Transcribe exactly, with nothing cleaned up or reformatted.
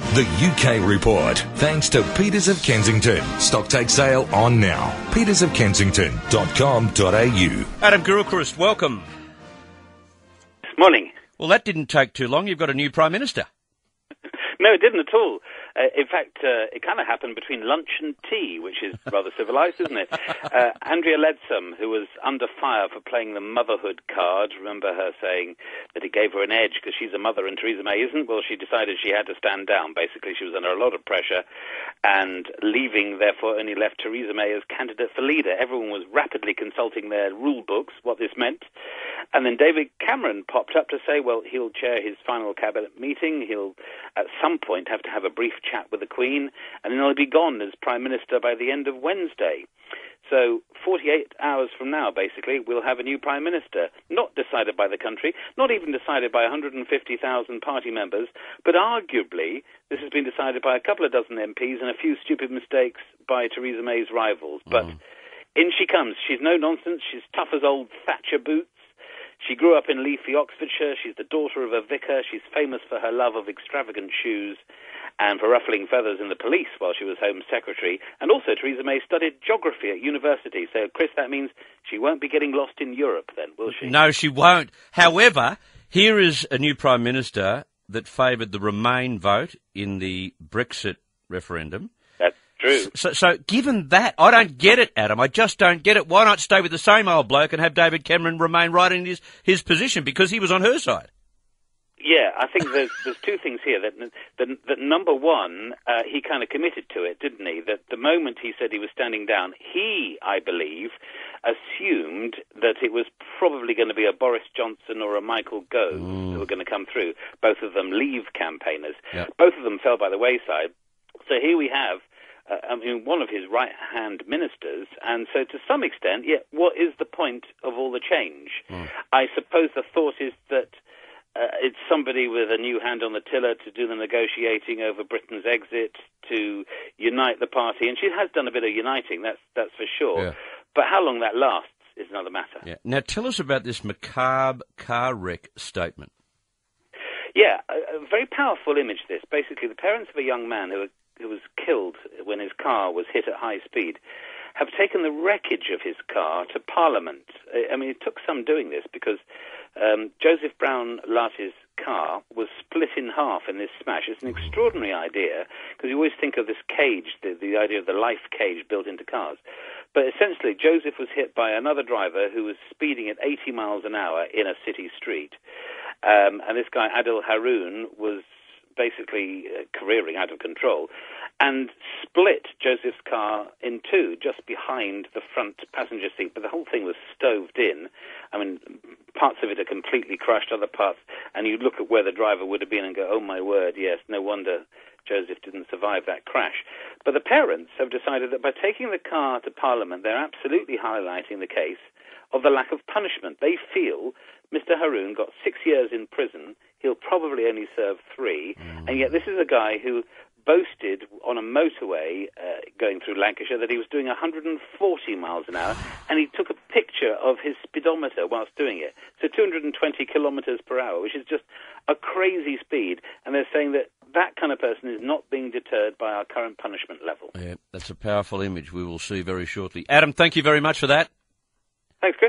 The U K Report, thanks to Peters of Kensington. Stock take sale on now. peters of kensington dot com dot a u. Adam Gilchrist, welcome. Morning. Well, that didn't take too long. You've got a new Prime Minister. No, it didn't at all. Uh, in fact, uh, it kind of happened between lunch and tea, which is rather civilised, isn't it? Uh, Andrea Leadsom, who was under fire for playing the motherhood card, remember her saying that it gave her an edge because she's a mother and Theresa May isn't? Well, she decided she had to stand down. Basically, she was under a lot of pressure, and leaving, therefore, only left Theresa May as candidate for leader. Everyone was rapidly consulting their rule books, what this meant. And then David Cameron popped up to say, well, he'll chair his final cabinet meeting. He'll, at some point, have to have a brief chat with the Queen, and then he'll be gone as Prime Minister by the end of Wednesday. So forty-eight hours from now, basically, we'll have a new Prime Minister, not decided by the country, not even decided by one hundred fifty thousand party members, but arguably this has been decided by a couple of dozen M Ps and a few stupid mistakes by Theresa May's rivals. But mm. in she comes. She's no nonsense. She's tough as old Thatcher boots. She grew up in Leafy, Oxfordshire. She's the daughter of a vicar. She's famous for her love of extravagant shoes and for ruffling feathers in the police while she was Home Secretary. And also, Theresa May studied geography at university. So, Chris, that means she won't be getting lost in Europe then, will she? No, she won't. However, here is a new Prime Minister that favoured the Remain vote in the Brexit referendum. True. So, so, given that, I don't get it, Adam. I just don't get it. Why not stay with the same old bloke and have David Cameron remain right in his, his position because he was on her side? Yeah, I think there's there's two things here. That that, that number one, uh, he kind of committed to it, didn't he? That the moment he said he was standing down, he, I believe, assumed that it was probably going to be a Boris Johnson or a Michael Gove mm. who were going to come through. Both of them Leave campaigners. Yep. Both of them fell by the wayside. So here we have. Uh, I mean, one of his right-hand ministers, and so to some extent, yeah, what is the point of all the change? Mm. I suppose the thought is that uh, it's somebody with a new hand on the tiller to do the negotiating over Britain's exit, to unite the party, and she has done a bit of uniting, that's that's for sure. Yeah. But how long that lasts is another matter. Yeah. Now, tell us about this macabre car wreck statement. Yeah, a, a very powerful image, this. Basically, the parents of a young man who who was killed when his car was hit at high speed, have taken the wreckage of his car to Parliament. I mean, it took some doing this because um, Joseph Brown Lartey's car was split in half in this smash. It's an extraordinary idea because you always think of this cage, the, the idea of the life cage built into cars. But essentially, Joseph was hit by another driver who was speeding at eighty miles an hour in a city street. Um, and this guy, Adil Haroon, was basically uh, careering out of control and split Joseph's car in two just behind the front passenger seat. But the whole thing was stoved in. I mean, parts of it are completely crushed, other parts, and you look at where the driver would have been and go, oh my word, yes, no wonder Joseph didn't survive that crash. But the parents have decided that by taking the car to Parliament, they're absolutely highlighting the case of the lack of punishment. They feel Mister Haroon got six years in prison. He'll probably only serve three. Mm. And yet this is a guy who boasted on a motorway uh, going through Lancashire that he was doing one hundred forty miles an hour, and he took a picture of his speedometer whilst doing it. So two hundred twenty kilometres per hour, which is just a crazy speed. And they're saying that that kind of person is not being deterred by our current punishment level. Yeah, that's a powerful image we will see very shortly. Adam, thank you very much for that. Thanks, Chris.